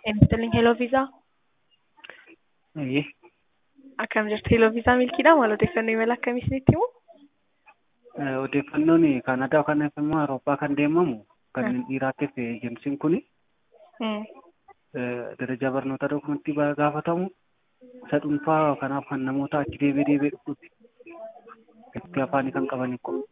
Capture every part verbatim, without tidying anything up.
Eemsitiliin Hello Visa. Eeyyee. Akkam jirtu Hello Visa milkiidha. Maal odeeffannoo imala akkamii isinitti himu? Eh, Odeeffannoon Kaanadaa yookaan immoo Awurooppaa kan deemamu kanneen dhiiraatiif eejemsiin kuni Hmm. eh, darajaa barnoota dokumentii ba- gaafatamu isa dhuunfaa kanaaf kan namoota achi deebi'ee deebi'ee dhufuuti. Gatii afaanii kan qabanii qofa.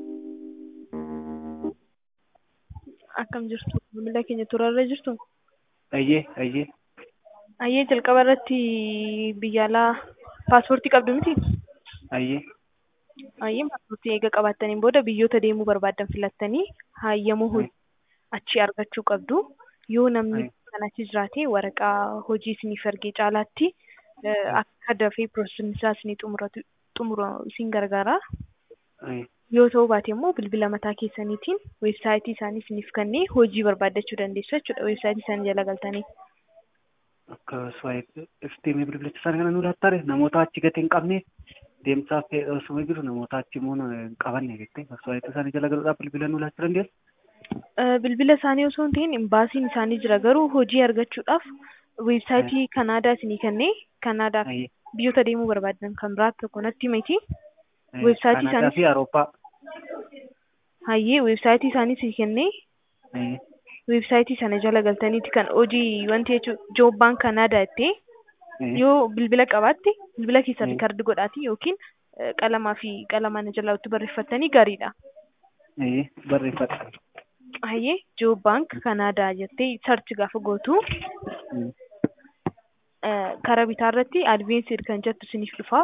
Akkam jirtu maamila keenya turarra jirtu? Eeyyee, eeyyee, Ayyee jalqaba irratti biyya alaa paaspoortii qabdu miti? eeyyee, Ayyee paaspoortii eega qabaattaniin booda biyyoota deemuu barbaaddan filattanii hayyamuu hojii achii argachuu qabdu. Yoo namni kan achi jiraate waraqaa hojii isiniif ergee caalaatti eh, akka dafee piroosesni isaa isinii xumuratu xumura isin gargaara. eeyyee. Yoo ta'uu baate immoo bilbila mataa keessaniitiin weebsaayitii isaanii isiniif kennee hojii barbaaddachuu dandeessu jechuudha. Weebsaayitii isaanii jala galtanii. Akka swaayitii iftiimii bilbilicha sana kana nu laattaare namoota achi gatii hin qabne deemsaaf osoo jiru namoota achi immoo hin qabanne jettee swaayitii isaanii jala galuudhaaf bilbila nu laachuu dandeessu. Eh, Bilbila isaanii osoo hin ta'in imbaasiin isaanii jira garuu hojii argachuudhaaf weebsaayitii Kanaadaa isinii kennee Kanaadaa Eeyyee. biyyoota deemuu barbaaddan kan biraa tokko natti himiti. Eh, Weebsaayitii Kaanadaa isaanii fi Awurooppaa. hayyee weebsaayitii isaanii isinii kennee Eeyyee. weebsaayitii sana jala galtaniiti kan hojii wanti jechuudha joob baankii Kanaadaa jettee Eeyyee. yoo bilbila qabaatte bilbila keessa Mm. riikardi godhaati yookiin eh, qalamaa fi qalamaan jalatti barreeffattanii gaariidha. Eeyyee, barreeffadha. Hayyee joob baankii Kanaadaa jettee sarchi gaafa gootu Mm. eh, karaa bitaa irratti adveensiid kan jettu isiniif dhufa.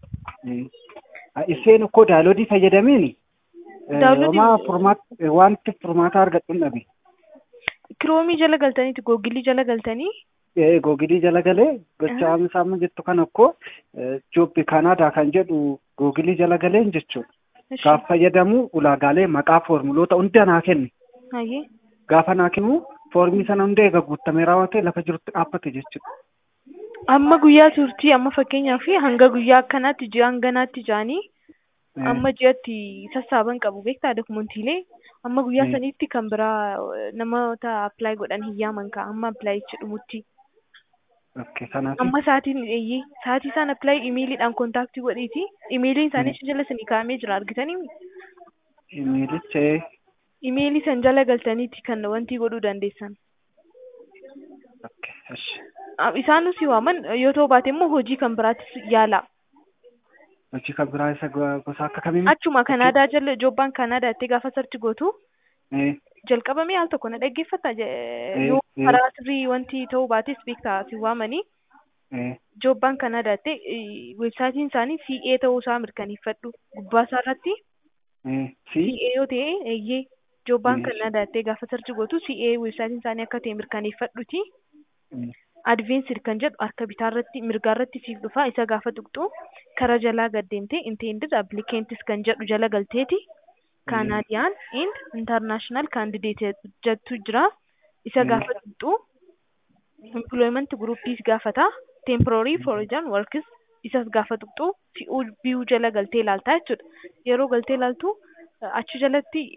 Isheen akkoo daaloodii fayyadameen Daawunloodii- homaa furmaata wanti furmaata argadhu hin dhabe. Kiroomii jala galtaniiti googilii jala galtanii Googilii jala galee gocha isaa amma jettu kan akkoo joobbi Kanaadaa kan jedhu googilii jala galeen jechuudha. Ishi. Gaaf fayyadamu ulaagaalee maqaa foormuloota hunda naa kenni. Hayyee Gaafa naa kennu foormii sana hunda eega guutamee raawwatee lafa jirutti dhaabbate jechuudha. amma guyyaa turtii amma fakkeenyaaf hanga guyyaa akkanaatti ji'a hanganaatti jaanii amma ji'atti sassaaban qabu beektaa dokumentii amma guyyaa Mm. saniitti kan biraa eh, namoota appilaayi godhan hiyyaaman ka'a amma appilaayichi dhumutti Okay, kanaaf amma sa'aatiin eeyyee sa'aatii isaan appilaayi imeeliidhaan kontaaktii godhiiti imeeliin isaanii achi jala isinii kaa'amee jira argitanii imeelicha imeelii san jala galtaniiti kan wanti godhuu dandeessan. okay, esh. Ah, isaan nuti waaman yoo ta'u baate immoo hojii kan biraattis yaala. Hojii kan biraa isa go- gosa akka kamii? Achuma Kanaadaa jala joobbaan Kanaadaa itti gaafa sarchi gootu Eh, jalqabamee al tokko na dhaggeeffata je- Eh, yoo eh. karaa sirrii wanti ta'uu baates beektaa si waamanii eh, joobbaan Kanaadaa itti weebsaayitiin isaanii C A ta'uu isaa mirkaneeffadhu gubbaa isaa irratti eh, C fi A yoo ta'e eeyyee joobbaan Eh. Kanaadaa itti gaafa sarchi gootu C A weebsaayitiin isaanii akka ta'e mirkaneeffadhuti. Mm. Adveensiid kan jedhu harka bitaa irratti mirgaa irratti siif dhufa isa gaafa tuqxu karaa jalaa gad deemtee intended applicants kan jedhu jala galteeti Canadian and international candidate jettu jira isa Mm. gaafa tuqxu employment groups gaafata temporary foreign workers isas gaafa tuqxu view jala galtee ilaaltaa jechuudha yeroo galtee ilaaltu achi jalatti